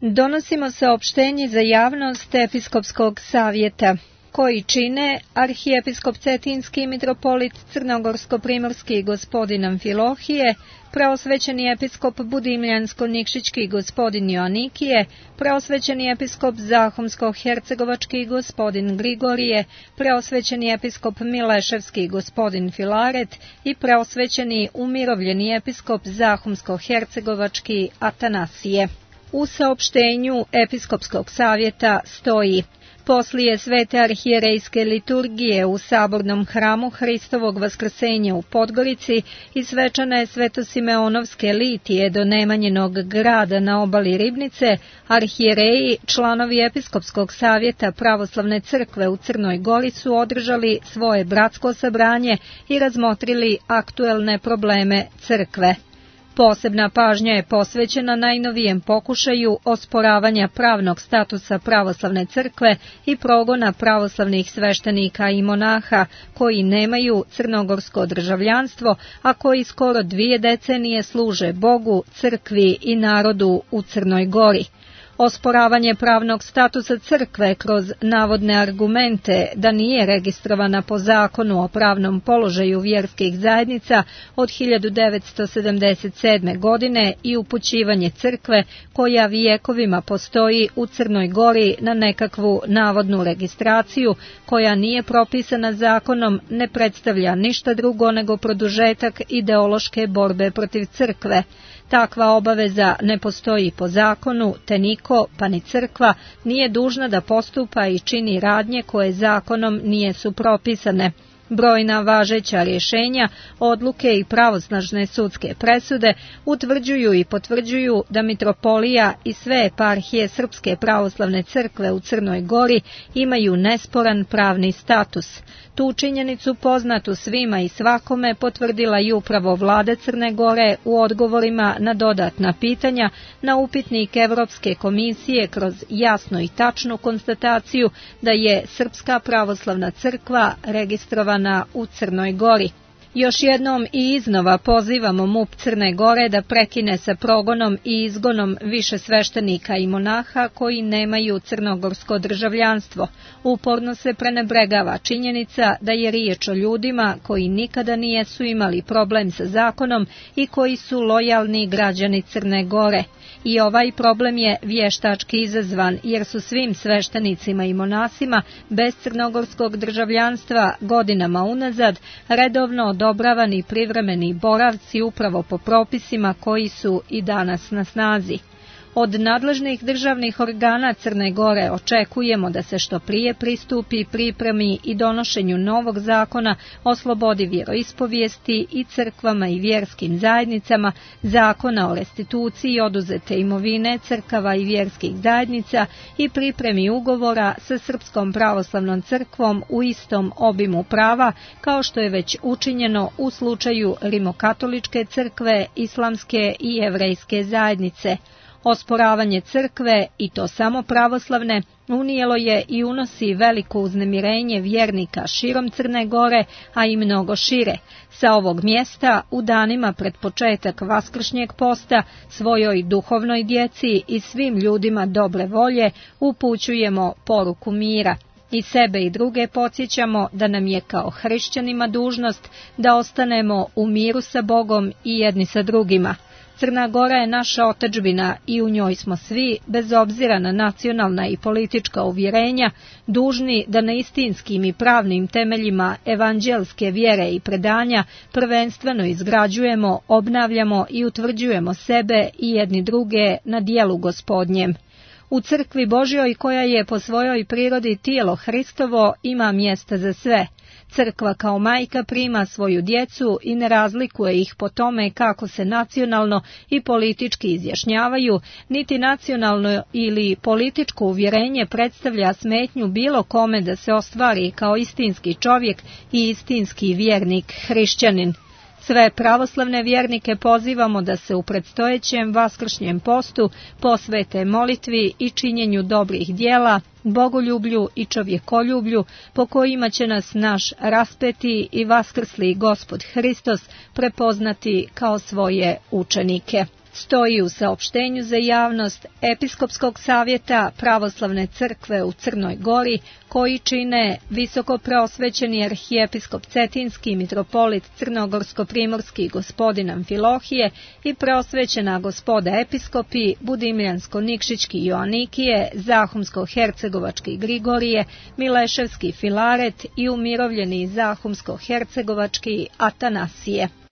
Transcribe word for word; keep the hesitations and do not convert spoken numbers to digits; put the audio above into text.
Donosimo saopštenje za javnost Episkopskog savjeta, koji čine arhijepiskop Cetinski mitropolit Crnogorsko-primorski gospodin Amfilohije, preosvećeni episkop Budimljansko-Nikšićki gospodin Joanikije, preosvećeni episkop Zahumsko-hercegovački gospodin Grigorije, preosvećeni episkop Mileševski gospodin Filaret i preosvećeni umirovljeni episkop Zahumsko-hercegovački Atanasije. U saopštenju Episkopskog savjeta stoji: poslije svete arhijerejske liturgije u sabornom hramu Hristovog vaskrsenja u Podgorici i svečane svetosimeonovske litije do Nemanjinog grada na obali Ribnice, arhijereji, članovi Episkopskog savjeta Pravoslavne crkve u Crnoj Gori su održali svoje bratsko sabranje i razmotrili aktuelne probleme crkve. Posebna pažnja je posvećena najnovijem pokušaju osporavanja pravnog statusa pravoslavne crkve i progona pravoslavnih sveštenika i monaha koji nemaju crnogorsko državljanstvo, a koji skoro dvije decenije služe Bogu, crkvi i narodu u Crnoj Gori. Osporavanje pravnog statusa crkve kroz navodne argumente da nije registrovana po zakonu o pravnom položaju vjerskih zajednica od hiljadu devetsto sedamdeset sedme. godine i upućivanje crkve koja vijekovima postoji u Crnoj Gori na nekakvu navodnu registraciju koja nije propisana zakonom ne predstavlja ništa drugo nego produžetak ideološke borbe protiv crkve. Takva obaveza ne postoji po zakonu, te niko, pa ni crkva, nije dužna da postupa i čini radnje koje zakonom nisu propisane. Brojna važeća rješenja, odluke i pravosnažne sudske presude utvrđuju i potvrđuju da mitropolija i sve eparhije Srpske pravoslavne crkve u Crnoj Gori imaju nesporan pravni status. Tu činjenicu poznatu svima i svakome potvrdila i upravo vlada Crne Gore u odgovorima na dodatna pitanja na upitnik Evropske komisije kroz jasnu i tačnu konstataciju da je Srpska pravoslavna crkva registrovana u Crnoj Gori. Još jednom i iznova pozivamo M U P Crne Gore da prekine sa progonom i izgonom više sveštenika i monaha koji nemaju crnogorsko državljanstvo. Uporno se prenebregava činjenica da je riječ o ljudima koji nikada nijesu imali problem sa zakonom i koji su lojalni građani Crne Gore. I ovaj problem je vještački izazvan jer su svim sveštenicima i monasima bez crnogorskog državljanstva godinama unazad redovno odobravani privremeni boravci upravo po propisima koji su i danas na snazi. Od nadležnih državnih organa Crne Gore očekujemo da se što prije pristupi pripremi i donošenju novog zakona o slobodi vjeroispovijesti i crkvama i vjerskim zajednicama, zakona o restituciji oduzete imovine crkava i vjerskih zajednica i pripremi ugovora sa Srpskom pravoslavnom crkvom u istom obimu prava kao što je već učinjeno u slučaju Rimokatoličke crkve, islamske i jevrejske zajednice. Osporavanje crkve, i to samo pravoslavne, unijelo je i unosi veliko uznemirenje vjernika širom Crne Gore, a i mnogo šire. Sa ovog mjesta, u danima pred početak Vaskršnjeg posta, svojoj duhovnoj djeci i svim ljudima dobre volje upućujemo poruku mira. I sebe i druge podsjećamo da nam je kao hrišćanima dužnost da ostanemo u miru sa Bogom i jedni sa drugima. Crna Gora je naša otadžbina i u njoj smo svi, bez obzira na nacionalna i politička uvjerenja, dužni da na istinskim i pravnim temeljima evanđelske vjere i predanja prvenstveno izgrađujemo, obnavljamo i utvrđujemo sebe i jedni druge na dijelu Gospodnjem. U crkvi Božjoj, koja je po svojoj prirodi tijelo Hristovo, ima mjesta za sve. Crkva kao majka prima svoju djecu i ne razlikuje ih po tome kako se nacionalno i politički izjašnjavaju, niti nacionalno ili političko uvjerenje predstavlja smetnju bilo kome da se ostvari kao istinski čovjek i istinski vjernik hrišćanin. Sve pravoslavne vjernike pozivamo da se u predstojećem vaskršnjem postu posvete molitvi i činjenju dobrih djela, bogoljublju i čovjekoljublju, po kojima će nas naš raspeti i vaskrsli Gospod Hristos prepoznati kao svoje učenike. stoji u saopštenju za javnost Episkopskog savjeta Pravoslavne crkve u Crnoj Gori, koji čine visoko prosvećeni arhijepiskop Cetinski mitropolit Crnogorsko-primorski gospodin Amfilohije i prosvećena gospoda episkopi Budimljansko-Nikšićki Joanikije, Zahumsko-hercegovački Grigorije, Mileševski Filaret i umirovljeni Zahumsko-hercegovački Atanasije.